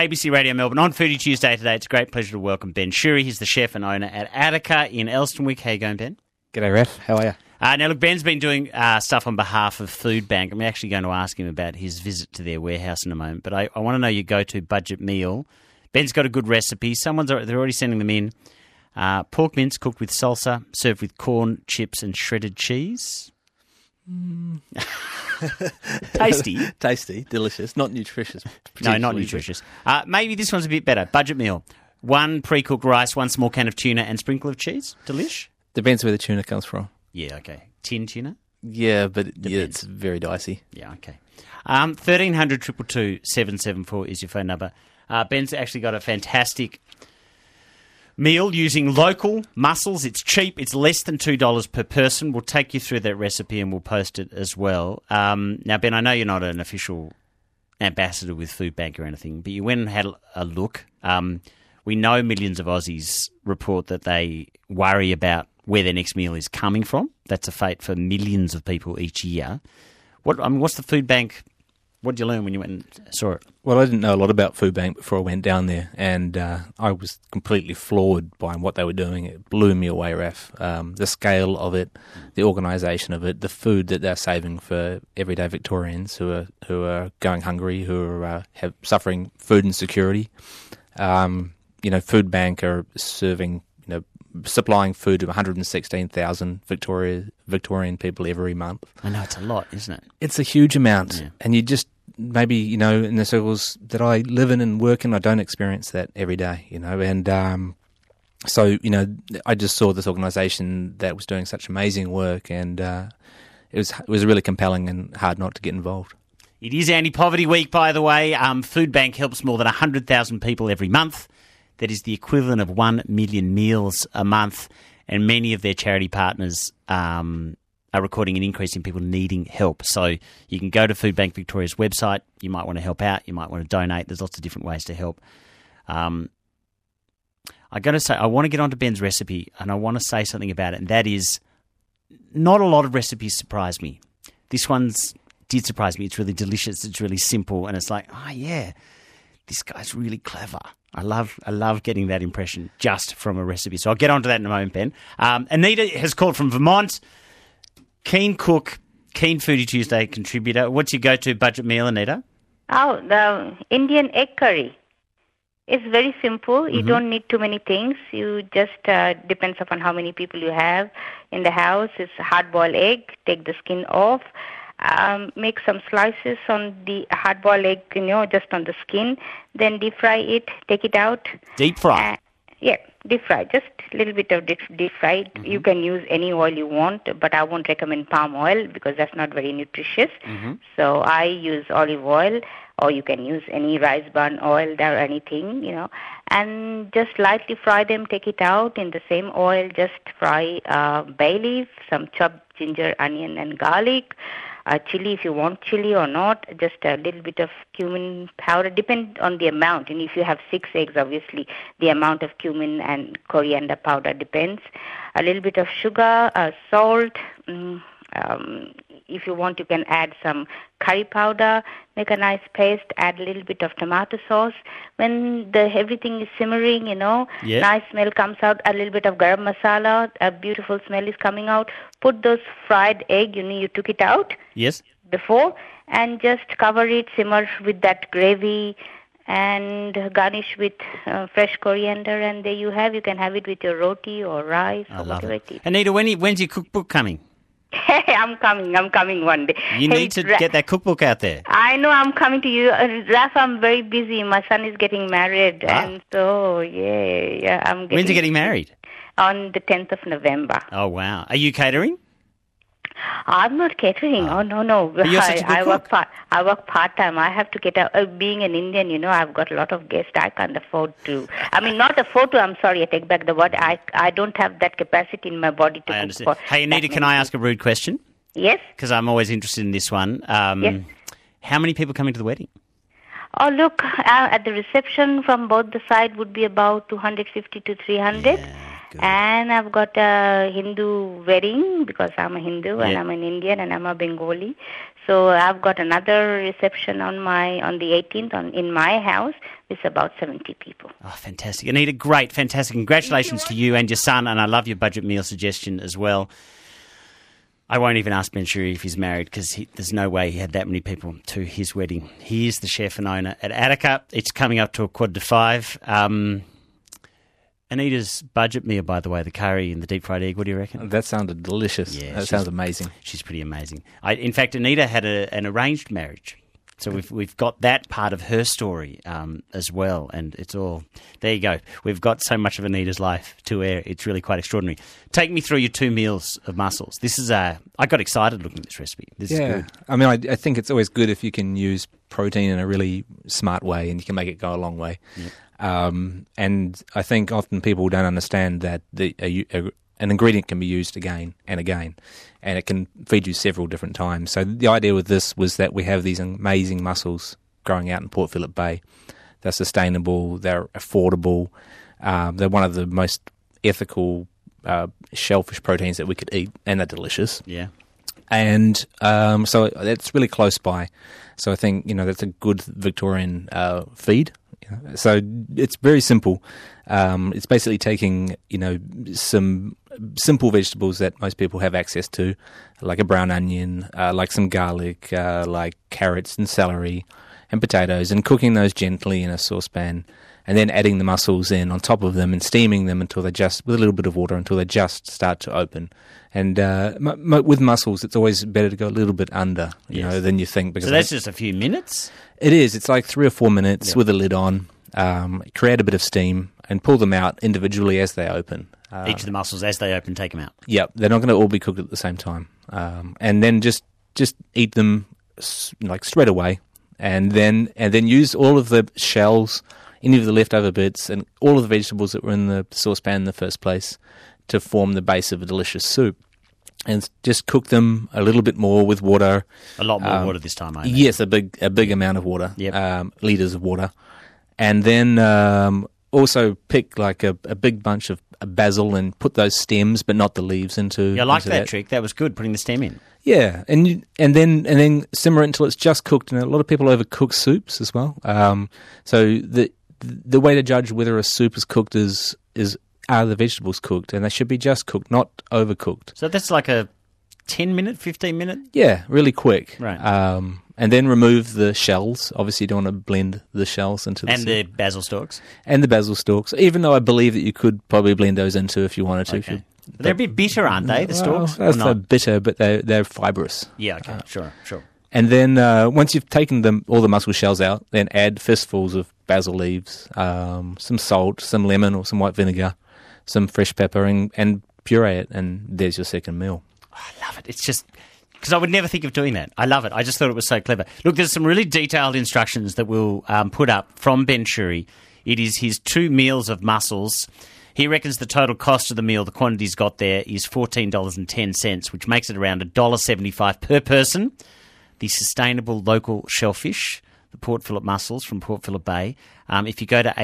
ABC Radio Melbourne on Foodie Tuesday today. It's a great pleasure to welcome Ben Shewry. He's the chef and owner at Attica in Elsternwick. How you going, Ben? G'day, Raf. How are you? Now, look, Ben's been doing stuff on behalf of Food Bank. I'm actually going to ask him about his visit to their warehouse in a moment. But I want to know your go-to budget meal. Ben's got a good recipe. They're already sending them in. Pork mince cooked with salsa, served with corn, chips and shredded cheese. Tasty. Tasty, delicious, not nutritious. No, not nutritious. Maybe this one's a bit better. Budget meal. 1 pre-cooked rice, 1 small can of tuna and sprinkle of cheese. Delish. Depends where the tuna comes from. Yeah, okay. Tin tuna? Yeah, but it's very dicey. Yeah, okay. 1300 222 774 is your phone number. Ben's actually got a fantastic meal using local mussels. It's cheap. It's less than $2 per person. We'll take you through that recipe and we'll post it as well. Now, Ben, I know you're not an official ambassador with Food Bank or anything, but you went and had a look. We know millions of Aussies report that they worry about where their next meal is coming from. That's a fate for millions of people each year. What's the Food Bank? What did you learn when you went and saw it? Well, I didn't know a lot about Food Bank before I went down there, and I was completely floored by what they were doing. It blew me away, Raf. The scale of it, the organisation of it, the food that they're saving for everyday Victorians who are going hungry, who are suffering food insecurity. Food Bank are supplying food to 116,000 Victorian people every month. I know, it's a lot, isn't it? It's a huge amount. Yeah. And you just, maybe, in the circles that I live in and work in, I don't experience that every day, And I just saw this organisation that was doing such amazing work, and it was really compelling and hard not to get involved. It is Anti-Poverty Week, by the way. Food Bank helps more than 100,000 people every month. That is the equivalent of 1 million meals a month, and many of their charity partners are recording an increase in people needing help. So you can go to Food Bank Victoria's website. You might want to help out. You might want to donate. There's lots of different ways to help. I got to say, I want to get onto Ben's recipe, and I want to say something about it, and that is not a lot of recipes surprise me. This one's did surprise me. It's really delicious. It's really simple, and it's like, oh, yeah, this guy's really clever. I love getting that impression just from a recipe. So I'll get onto that in a moment, Ben. Anita has called from Vermont. Keen cook, keen Foodie Tuesday contributor. What's your go-to budget meal, Anita? Oh, the Indian egg curry. It's very simple. You don't need too many things. You just depends upon how many people you have in the house. It's a hard-boiled egg. Take the skin off. Make some slices on the hard-boiled egg, just on the skin. Then deep fry it, take it out. Deep fry? Yeah, deep fry. Just a little bit of deep fry. You can use any oil you want, but I won't recommend palm oil because that's not very nutritious. So I use olive oil, or you can use any rice bran oil or anything, and just lightly fry them, take it out in the same oil. Just fry bay leaf, some chopped ginger, onion, and garlic. Chili, if you want chili or not, just a little bit of cumin powder, depend on the amount. And if you have 6 eggs, obviously, the amount of cumin and coriander powder depends. A little bit of sugar, salt. If you want, you can add some curry powder, make a nice paste, add a little bit of tomato sauce. When everything is simmering, nice smell comes out, a little bit of garam masala, a beautiful smell is coming out. Put those fried egg, you took it out before, and just cover it, simmer with that gravy, and garnish with fresh coriander, and there you have. You can have it with your roti or rice or whatever it is. Anita, when's your cookbook coming? Hey, I'm coming one day. You need to get that cookbook out there. I know, I'm coming to you. Raf, I'm very busy. My son is getting married. And so, I'm getting... When's he getting married? On the 10th of November. Oh, wow. Are you catering? I'm not catering. Oh, no. But you're such a good cook. I work part-time. I have to get out. Being an Indian, I've got a lot of guests. I can't afford to. Not afford to. I'm sorry, I take back the word. I don't have that capacity in my body to I cook understand. for Hey, Anita, can I ask a rude question? Yes. Because I'm always interested in this one. Yes. How many people coming to the wedding? Oh, look, at the reception from both the side would be about 250 to 300. Yeah. And I've got a Hindu wedding because I'm a Hindu and I'm an Indian and I'm a Bengali. So I've got another reception on the 18th in my house with about 70 people. Oh, fantastic. Anita, great, fantastic. Congratulations to you and your son, and I love your budget meal suggestion as well. I won't even ask Ben Shuri if he's married because there's no way he had that many people to his wedding. He is the chef and owner at Attica. It's coming up to $4:45. Anita's budget meal, by the way, the curry and the deep fried egg, what do you reckon? That sounded delicious. Yeah, that sounds amazing. She's pretty amazing. In fact, Anita had an arranged marriage. So we've got that part of her story as well, and it's all there. You go. We've got so much of Anita's life to air. It's really quite extraordinary. Take me through your 2 meals of mussels. This is I got excited looking at this recipe. This is good. I mean, I think it's always good if you can use protein in a really smart way, and you can make it go a long way. Yep. And I think often people don't understand that an ingredient can be used again and again, and it can feed you several different times. So the idea with this was that we have these amazing mussels growing out in Port Phillip Bay. They're sustainable, they're affordable, they're one of the most ethical shellfish proteins that we could eat, and they're delicious. Yeah. And so that's really close by. So I think, that's a good Victorian feed. So it's very simple. It's basically taking, some simple vegetables that most people have access to, like a brown onion, like some garlic, like carrots and celery and potatoes, and cooking those gently in a saucepan, and then adding the mussels in on top of them and steaming them until with a little bit of water, until they just start to open. And with mussels, it's always better to go a little bit under, than you think. Because so that's just a few minutes? It is. It's like 3 or 4 minutes with a lid on. Create a bit of steam and pull them out individually as they open. Each of the mussels, as they open, take them out. Yep, they're not going to all be cooked at the same time. And then just eat them like straight away, and then use all of the shells, any of the leftover bits, and all of the vegetables that were in the saucepan in the first place to form the base of a delicious soup. And just cook them a little bit more with water. A lot more water this time, I think. Yes, a big amount of water. Yep. Litres of water. And then also pick like a big bunch of basil and put those stems, but not the leaves, into. Yeah, I like that trick. That was good, putting the stem in. Yeah, and then simmer it until it's just cooked. And a lot of people overcook soups as well. So the way to judge whether a soup is cooked is are the vegetables cooked, and they should be just cooked, not overcooked. So that's like a 10-minute, 15-minute? Yeah, really quick. Right. And then remove the shells. Obviously, you don't want to blend the shells into the soup. And the basil stalks? And the basil stalks, even though I believe that you could probably blend those into if you wanted to. Okay. They're a bit bitter, aren't they, the stalks? Well, they're bitter, but they're fibrous. Yeah, okay, sure. And then once you've taken all the mussel shells out, then add fistfuls of basil leaves, some salt, some lemon or some white vinegar, some fresh pepper, and puree it, and there's your second meal. Oh, I love it. It's just... because I would never think of doing that. I love it. I just thought it was so clever. Look, there's some really detailed instructions that we'll put up from Ben Shuri. It is his 2 meals of mussels. He reckons the total cost of the meal, the quantities got there, is $14.10, which makes it around $1.75 per person. The sustainable local shellfish, the Port Phillip mussels from Port Phillip Bay. If you go to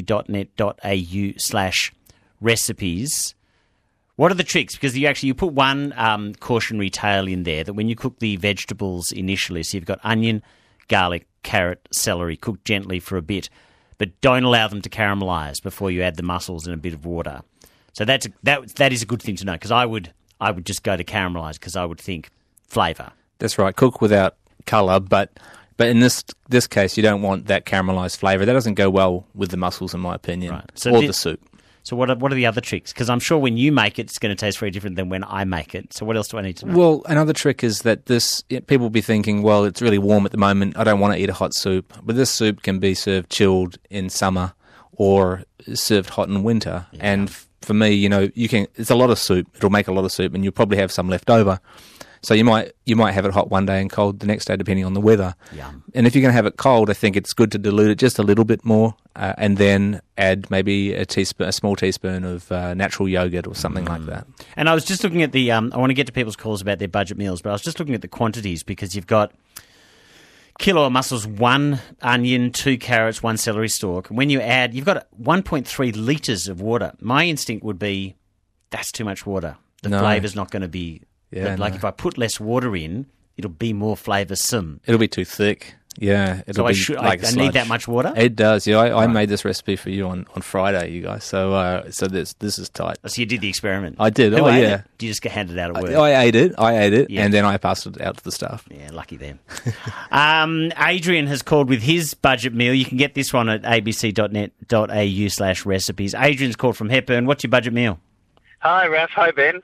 abc.net.au/recipes... what are the tricks? Because you put one cautionary tale in there that when you cook the vegetables initially, so you've got onion, garlic, carrot, celery, cook gently for a bit, but don't allow them to caramelise before you add the mussels and a bit of water. So that is a good thing to know, because I would just go to caramelise, because I would think flavour. That's right. Cook without colour, but in this case, you don't want that caramelised flavour. That doesn't go well with the mussels, in my opinion, right. or the soup. So what are the other tricks? Because I'm sure when you make it, it's going to taste very different than when I make it. So what else do I need to know? Well, another trick is that people will be thinking, well, it's really warm at the moment, I don't want to eat a hot soup. But this soup can be served chilled in summer or served hot in winter. Yeah. And for me, it's a lot of soup. It'll make a lot of soup, and you'll probably have some left over. So you might have it hot one day and cold the next day, depending on the weather. Yum. And if you're going to have it cold, I think it's good to dilute it just a little bit more, and then add maybe a small teaspoon of natural yogurt or something like that. And I was just looking at the. I want to get to people's calls about their budget meals, but I was just looking at the quantities, because you've got kilo of mussels, 1 onion, 2 carrots, 1 celery stalk. And when you add, you've got 1.3 litres of water. My instinct would be that's too much water. The No. flavour's not going to be... Yeah, like no. if I put less water in, it'll be more flavoursome. It'll be too thick. Yeah, it'll So be I like need sludge. that much water? It does. Yeah, I made this recipe for you on Friday, you guys. So this is tight. So you did the experiment? I did. Who Oh, ate yeah. it? Did you just get handed out at work? I ate it, Yeah. and then I passed it out to the staff. Yeah, lucky them. Adrian has called with his budget meal. You can get this one at abc.net.au/recipes. Adrian's called from Hepburn. What's your budget meal? Hi, Raph. Hi, Ben.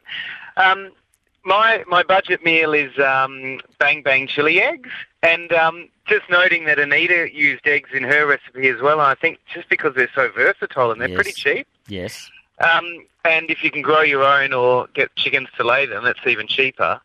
My budget meal is bang bang chili eggs, and just noting that Anita used eggs in her recipe as well. And I think just because they're so versatile and they're Yes. pretty cheap, Yes. and if you can grow your own or get chickens to lay them, that's even cheaper.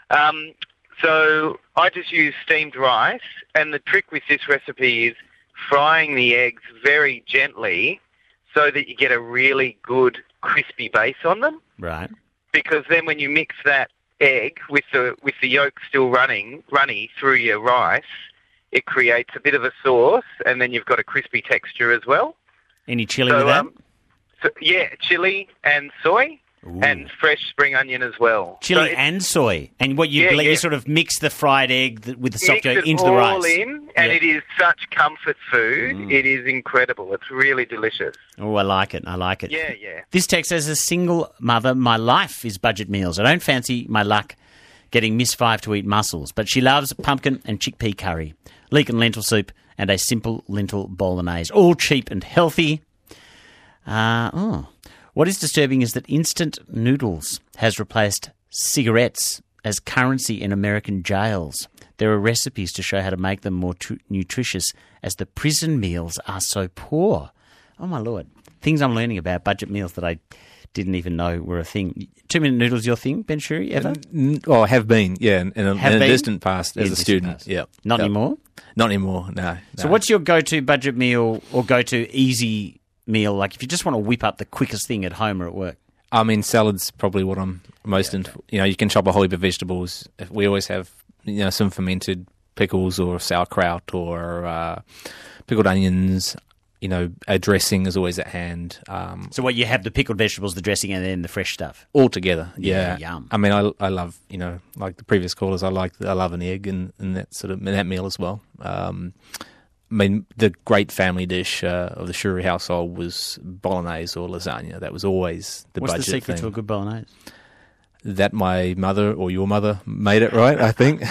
So I just use steamed rice, and the trick with this recipe is frying the eggs very gently so that you get a really good crispy base on them. Right. Because then when you mix that egg with the yolk still runny through your rice, it creates a bit of a sauce, and then you've got a crispy texture as well. Any chili with that? Chili and soy, and fresh spring onion as well. Chili So and soy. And what you Yeah. sort of mix the fried egg with the soft mix yolk it into the all rice. in, and Yeah. it is such comfort food. It is incredible. It's really delicious. Oh, I like it. I like it. Yeah, yeah. This text says, as a single mother, my life is budget meals. I don't fancy my luck getting Miss Five to eat mussels, but she loves pumpkin and chickpea curry, leek and lentil soup, and a simple lentil bolognese. All cheap and healthy. What is disturbing is that instant noodles has replaced cigarettes as currency in American jails. There are recipes to show how to make them more nutritious, as the prison meals are so poor. Oh, my Lord. Things I'm learning about budget meals that I didn't even know were a thing. 2-minute noodles your thing, Ben Shuri, ever? Oh, have been, yeah, in a Have been? distant past In as a distant student. past. Yeah, Not Yep. anymore? Not anymore. No. So what's your go-to budget meal or go-to easy meal? Like if you just want to whip up the quickest thing at home or at work? I mean, salad's probably what I'm most into. You know, you can chop a whole heap of vegetables. We always have, some fermented pickles or sauerkraut or pickled onions. A dressing is always at hand. So what, you have the pickled vegetables, the dressing, and then the fresh stuff? All together, Yeah, yeah. yum. I mean, I love, like the previous callers, I love an egg in that meal as well. I mean, the great family dish of the Shuri household was bolognese or lasagna. That was always the What's budget the secret thing. to a good bolognese? That my mother or your mother made it right, I think.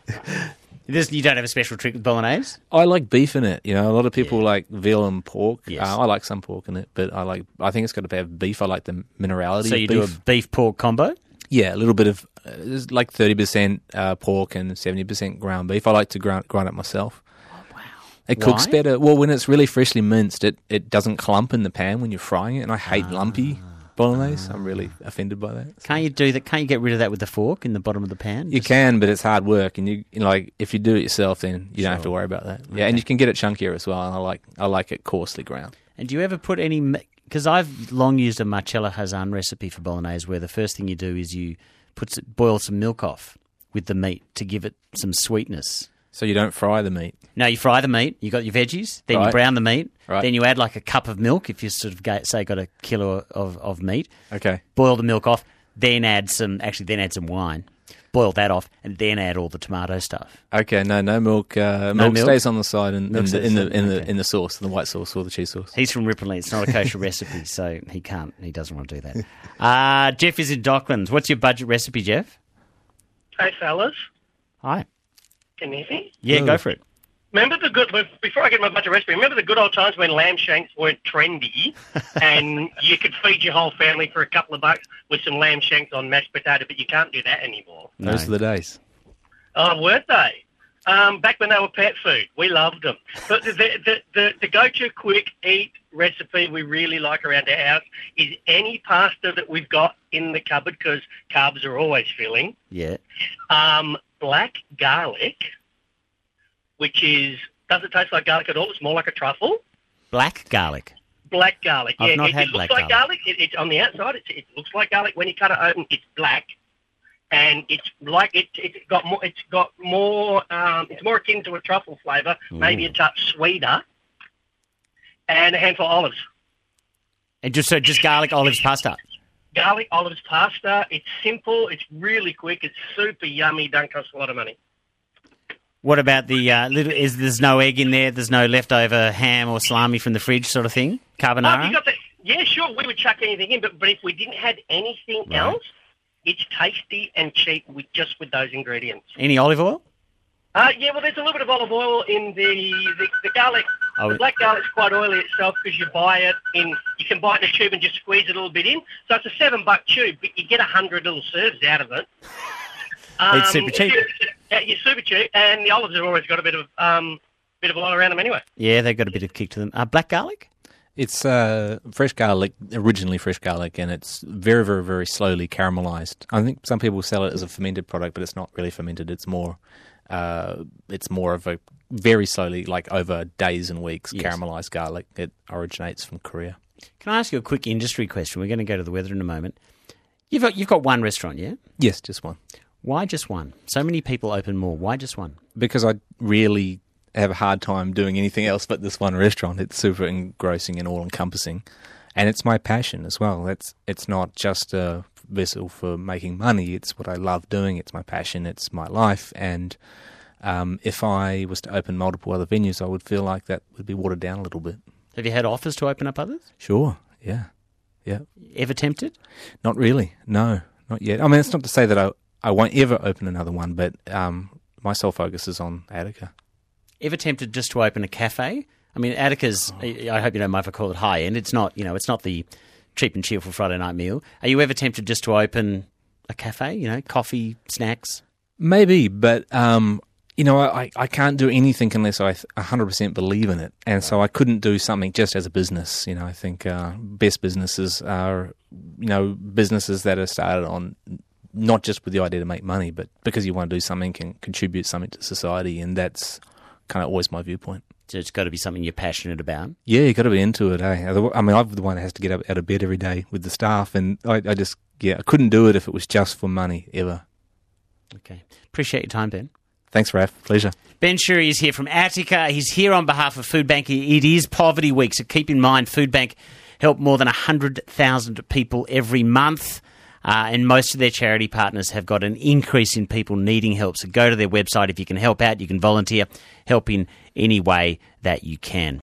You don't have a special trick with bolognese? I like beef in it. A lot of people like veal and pork. Yes. I like some pork in it, but I think it's got to have beef. I like the minerality So of you beef. do a beef-pork combo? Yeah, a little bit of it's like 30% pork and 70% ground beef. I like to grind it myself. Oh, wow. It cooks Why? better. Well, when it's really freshly minced, it doesn't clump in the pan when you're frying it, and I hate lumpy bolognese. I'm really offended by that. Can't you do that? Can't you get rid of that with the fork in the bottom of the pan? You can, but it's hard work, and if you do it yourself, then you don't have to worry about that. Yeah, and you can get it chunkier as well. And I like it coarsely ground. And do you ever put any... Because I've long used a Marcella Hazan recipe for bolognese where the first thing you do is you boil some milk off with the meat to give it some sweetness. So you don't fry the meat. No, you fry the meat, you got your veggies, then you Right. brown the meat, Right. then you add like a cup of milk if you sort of got a kilo of meat, Okay. boil the milk off, then add some wine, boil that off, and then add all the tomato stuff. Okay. No milk. Milk milk? stays on the side in Milk stays on- okay. in the sauce, in the white sauce or the cheese sauce. He's from Ripponlea. It's not a kosher recipe, so he doesn't want to do that. Jeff is in Docklands. What's your budget recipe, Jeff? Hey, fellas. Hi. Can you hear me? Yeah, go for it. Remember before I get my budget recipe, remember the good old times when lamb shanks weren't trendy and you could feed your whole family for a couple of bucks with some lamb shanks on mashed potato, but you can't do that anymore. No. Those are the days. Oh, weren't they? Back when they were pet food. We loved them. But the go-to quick eat recipe we really like around our house is any pasta that we've got in the cupboard, because carbs are always filling. Yeah. Black garlic, which doesn't taste like garlic at all. It's more like a truffle. Black garlic. Black garlic. I've Yeah, not it had looks black like garlic. It's on the outside. It looks like garlic. When you cut it open, it's black, and it's like it's more akin to a truffle flavour, maybe a touch sweeter, and a handful of olives. And just garlic, olives, pasta. garlic olives pasta. It's simple. It's really quick. It's super yummy. Don't cost a lot of money. What about the there's no egg in there? There's no leftover ham or salami from the fridge sort of thing? Carbonara? You got the, yeah, sure. We would chuck anything in, but if we didn't have anything else, it's tasty and cheap with those ingredients. Any olive oil? Yeah, well, there's a little bit of olive oil in the garlic. Oh. The black garlic's quite oily itself because you buy it in. You can buy it in a tube and just squeeze it a little bit in. So it's a $7 tube, but you get 100 little serves out of it. It's super cheap. You're super cheap, and the olives have always got a bit of oil around them anyway. Yeah, they've got a bit of kick to them. Black garlic? It's fresh garlic, originally fresh garlic, and it's very, very, very slowly caramelised. I think some people sell it as a fermented product, but it's not really fermented. It's more of a very slowly, like over days and weeks, caramelised garlic. It originates from Korea. Can I ask you a quick industry question? We're going to go to the weather in a moment. You've got one restaurant, yeah? Yes, just one. Why just one? So many people open more. Why just one? Because I really have a hard time doing anything else but this one restaurant. It's super engrossing and all-encompassing. And it's my passion as well. It's not just a vessel for making money. It's what I love doing. It's my passion. It's my life. And if I was to open multiple other venues, I would feel like that would be watered down a little bit. Have you had offers to open up others? Sure, yeah. Ever tempted? Not really, no, not yet. I mean, it's not to say that I won't ever open another one, but my sole focus is on Attica. Ever tempted just to open a cafe? I mean, Attica's, I hope you don't mind if I call it high-end. It's not, it's not the cheap and cheerful Friday night meal. Are you ever tempted just to open a cafe, coffee, snacks? Maybe, but, I can't do anything unless I 100% believe in it. And so I couldn't do something just as a business. I think best businesses are, businesses that are started on not just with the idea to make money, but because you want to do something and contribute something to society, and that's kind of always my viewpoint. So it's got to be something you're passionate about? Yeah, you've got to be into it, eh? I mean, I'm the one that has to get up out of bed every day with the staff, and I couldn't do it if it was just for money, ever. Okay. Appreciate your time, Ben. Thanks, Raph. Pleasure. Ben Shewry is here from Attica. He's here on behalf of Foodbank. It is Poverty Week, so keep in mind Foodbank help more than 100,000 people every month. And most of their charity partners have got an increase in people needing help. So go to their website. If you can help out, you can volunteer. Help in any way that you can.